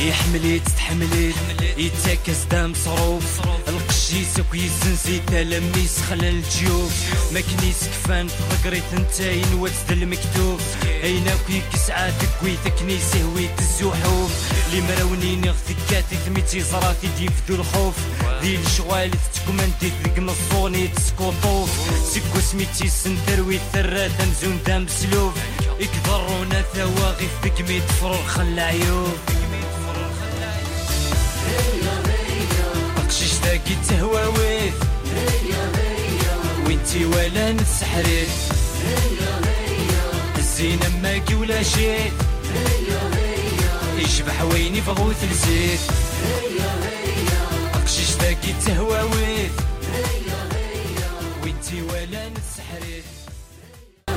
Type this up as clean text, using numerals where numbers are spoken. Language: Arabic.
يحمليت تحمليت يتاكس دا مصروف القشيس وكيسنسي تلميس خلال الجيوب ما كنيس كفان فقريت انتاين واتد المكتوب اينا كيكس عادك ويتكنيسه ويت الزحوف اللي مراونين غثكاتي ثميتي زراتي ديفدو الخوف ذي الشغال تكمندي ذيك نصوني تسكوطوف سكو سميتي سنتر ويثرات مزون دام سلوف يكضرونا ثواغي فيك ميتفرر خلى عيوب قشيش ذاكي تهواويت وانتي ولا نسحريت الزينة ماكي ولا شيت يشبح ويني بغوث الزيت قشيش ذاكي تهواويت وانتي ولا نسحريت